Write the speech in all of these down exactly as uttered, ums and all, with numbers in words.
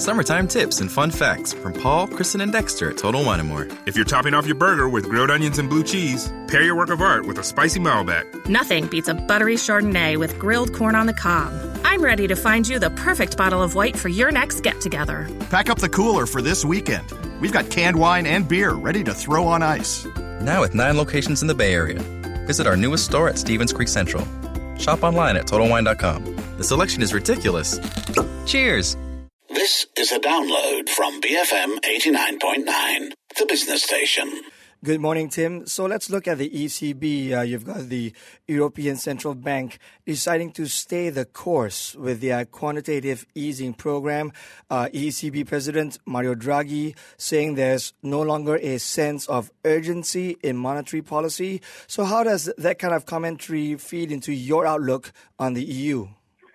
Summertime tips and fun facts from Paul, Kristen, and Dexter at Total Wine and More. If you're topping off your burger with grilled onions and blue cheese, pair your work of art with a spicy Malbec. Nothing beats a buttery Chardonnay with grilled corn on the cob. I'm ready to find you the perfect bottle of white for your next get-together. Pack up the cooler for this weekend. We've got canned wine and beer ready to throw on ice. Now with nine locations in the Bay Area. Visit our newest store at Stevens Creek Central. Shop online at Total Wine dot com. The selection is ridiculous. Cheers! This is a download from B F M eighty-nine point nine, the business station. Good morning, Tim. So let's look at the E C B. Uh, you've got the European Central Bank deciding to stay the course with their quantitative easing program. Uh, E C B President Mario Draghi saying there's no longer a sense of urgency in monetary policy. So how does that kind of commentary feed into your outlook on the E U?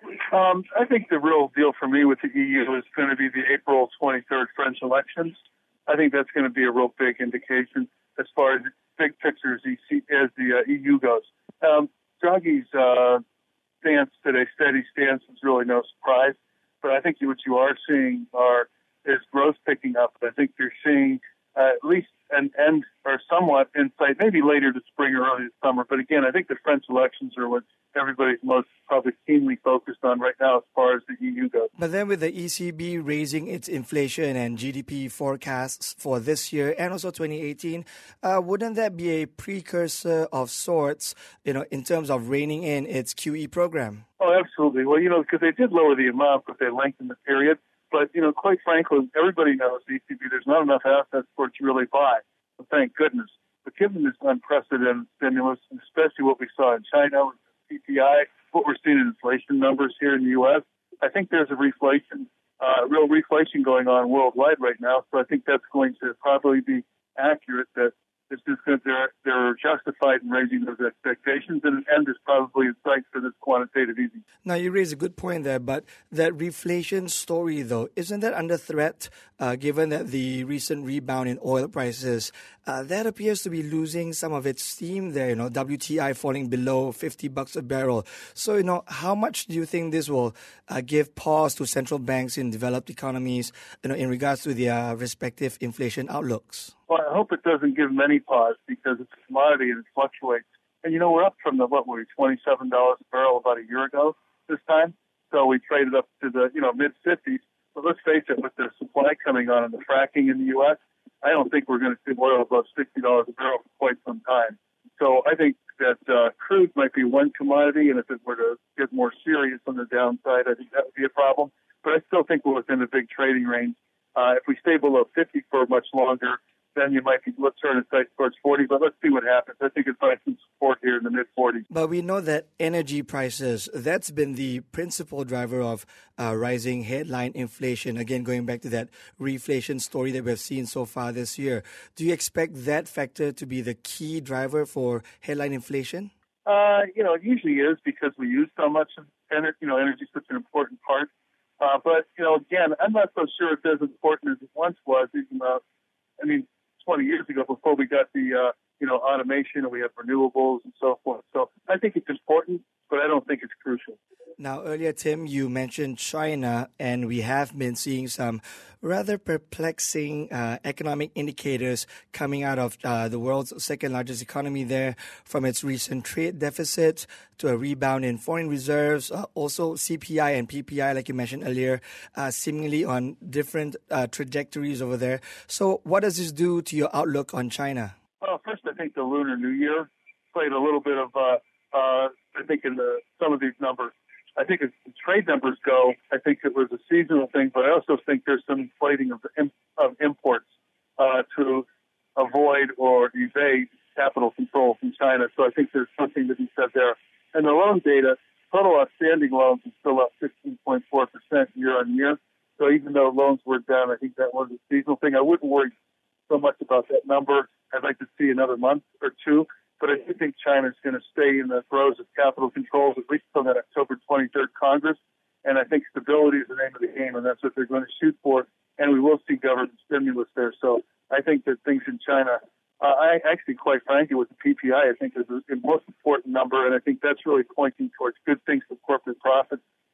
Um, I think the real deal for me with the E U is going to be the April twenty-third French elections. I think that's going to be a real big indication as far as big picture as, E C, as the uh, E U goes. Um, Draghi's uh, stance today, steady stance, is really no surprise. But I think what you are seeing are is growth picking up. I think you're seeing uh, at least an end or somewhat insight, maybe later this spring or early this summer. But again, I think the French elections are what everybody's most probably keenly focused on right now as far as the E U goes. But then with the E C B raising its inflation and G D P forecasts for this year and also twenty eighteen, uh, wouldn't that be a precursor of sorts, you know, in terms of reining in its Q E program? Oh, absolutely. Well, you know, because they did lower the amount, but they lengthened the period. But, you know, quite frankly, everybody knows the E C B, there's not enough assets for it to really buy. Well, thank goodness. But given this unprecedented stimulus, especially what we saw in China with the C P I, what we're seeing in inflation numbers here in the U S, I think there's a reflation, uh, real reflation going on worldwide right now. So I think that's going to probably be accurate that it's just that they're, they're justified in raising those expectations, and an end is probably in sight for this quantitative easing. Now, you raise a good point there, but that reflation story, though, isn't that under threat, uh, given that the recent rebound in oil prices, uh, that appears to be losing some of its steam there, you know, W T I falling below fifty bucks a barrel. So, you know, how much do you think this will uh, give pause to central banks in developed economies, you know, in regards to their respective inflation outlooks? Well, I hope it doesn't give many pause because it's a commodity and it fluctuates. And, you know, we're up from the, what were we, twenty-seven dollars a barrel about a year ago this time. So we traded up to the, you know, mid-fifties. But let's face it, with the supply coming on and the fracking in the U S, I don't think we're going to see oil above sixty dollars a barrel for quite some time. So I think that uh, crude might be one commodity, and if it were to get more serious on the downside, I think that would be a problem. But I still think we're within a big trading range. Uh, if we stay below fifty for much longer, then you might be, let's turn it sight towards forty, but let's see what happens. I think it's find some support here in the mid-forties. But we know that energy prices, that's been the principal driver of uh, rising headline inflation. Again, going back to that reflation story that we've seen so far this year. Do you expect that factor to be the key driver for headline inflation? Uh, you know, it usually is because we use so much energy. You know, energy is such an important part. Uh, but, you know, again, I'm not so sure it's as important as it once was, even though, I mean, twenty years ago before we got the, uh, you know, automation and we have renewables and so forth. So I think it's important, but I don't think it's crucial. Now, earlier, Tim, you mentioned China, and we have been seeing some rather perplexing uh, economic indicators coming out of uh, the world's second largest economy there, from its recent trade deficit to a rebound in foreign reserves, uh, also C P I and P P I, like you mentioned earlier, uh, seemingly on different uh, trajectories over there. So what does this do to your outlook on China? Well, first, I think the Lunar New Year played a little bit of, uh, uh, I think, in the, some of these numbers. I think as the trade numbers go, I think it was a seasonal thing, but I also think there's some inflating of, of imports uh, to avoid or evade capital control from China. So I think there's something to be said there. And the loan data, total outstanding loans is still up fifteen point four percent year on year. So even though loans were down, I think that was a seasonal thing. I wouldn't worry so much about that number. I'd like to see another month or two. But I do think China is going to stay in the throes of capital controls, at least until that October twenty-third Congress. And I think stability is the name of the game, and that's what they're going to shoot for. And we will see government stimulus there. So I think that things in China, uh, I actually, quite frankly, with the P P I, I think is the most important number. And I think that's really pointing towards good things for corporate profits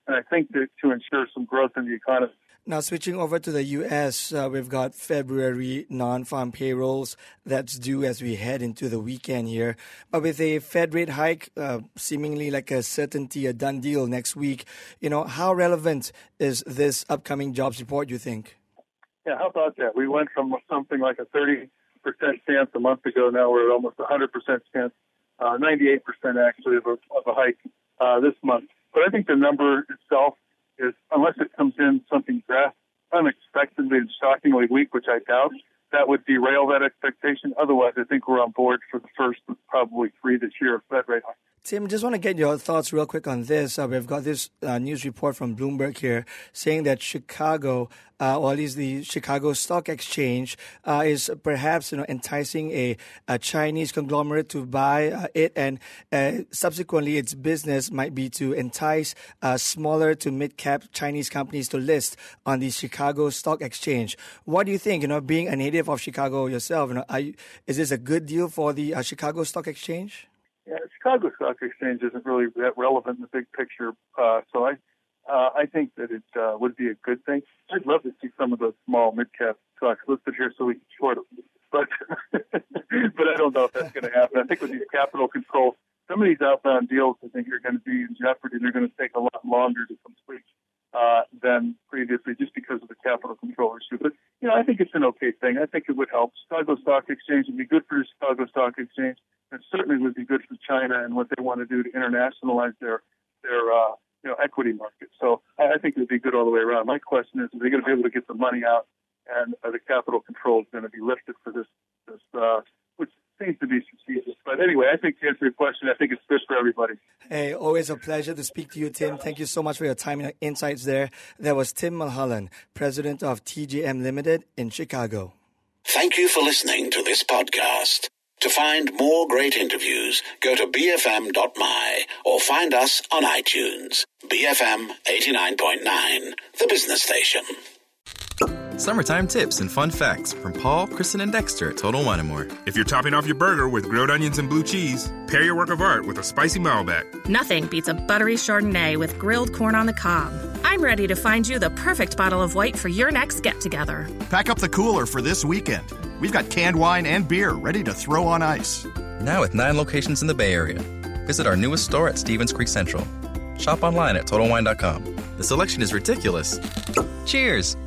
and I think that to ensure some growth in the economy. Now, switching over to the U S, uh, we've got February non-farm payrolls that's due as we head into the weekend here. But with a Fed rate hike, uh, seemingly like a certainty, a done deal next week, you know, how relevant is this upcoming jobs report, you think? Yeah, how about that? We went from something like a thirty percent chance a month ago. Now we're at almost one hundred percent chance, uh, ninety-eight percent actually of a, of a hike uh, this month. But I think the number itself is, unless it comes in something drastic, unexpectedly and shockingly weak, which I doubt, that would derail that expectation. Otherwise, I think we're on board for the first of probably three this year of Fed rate hike. Tim, just want to get your thoughts real quick on this. Uh, we've got this uh, news report from Bloomberg here saying that Chicago, uh, or at least the Chicago Stock Exchange, uh, is perhaps you know enticing a, a Chinese conglomerate to buy uh, it, and uh, subsequently its business might be to entice uh, smaller to mid-cap Chinese companies to list on the Chicago Stock Exchange. What do you think? You know, being a native of Chicago yourself, you know, are you, is this a good deal for the uh, Chicago Stock Exchange? Yeah, Chicago Stock Exchange isn't really that relevant in the big picture, uh, so I uh, I think that it uh, would be a good thing. I'd love to see some of the small mid-cap stocks listed here so we can short them, but but I don't know if that's going to happen. I think with these capital controls, some of these outbound deals I think are going to be in jeopardy. They're going to take a lot longer to complete uh, than previously just because of the capital control issue. But, you know, I think it's an okay thing. I think it would help. Chicago Stock Exchange would be good for the Chicago Stock Exchange. It certainly would be good for China and what they want to do to internationalize their their uh, you know equity market. So I think it would be good all the way around. My question is, are they going to be able to get the money out, and are the capital controls going to be lifted for this, this uh, which seems to be strategic. But anyway, I think to answer your question, I think it's good for everybody. Hey, always a pleasure to speak to you, Tim. Thank you so much for your time and insights there. That was Tim Mulholland, president of T J M Limited in Chicago. Thank you for listening to this podcast. To find more great interviews, go to b f m dot m y or find us on iTunes. B F M eighty-nine point nine, the business station. Summertime tips and fun facts from Paul, Kristen, and Dexter at Total Wine and More. If you're topping off your burger with grilled onions and blue cheese, pair your work of art with a spicy Malbec. Nothing beats a buttery Chardonnay with grilled corn on the cob. I'm ready to find you the perfect bottle of white for your next get-together. Pack up the cooler for this weekend. We've got canned wine and beer ready to throw on ice. Now with nine locations in the Bay Area. Visit our newest store at Stevens Creek Central. Shop online at Total Wine dot com. The selection is ridiculous. Cheers!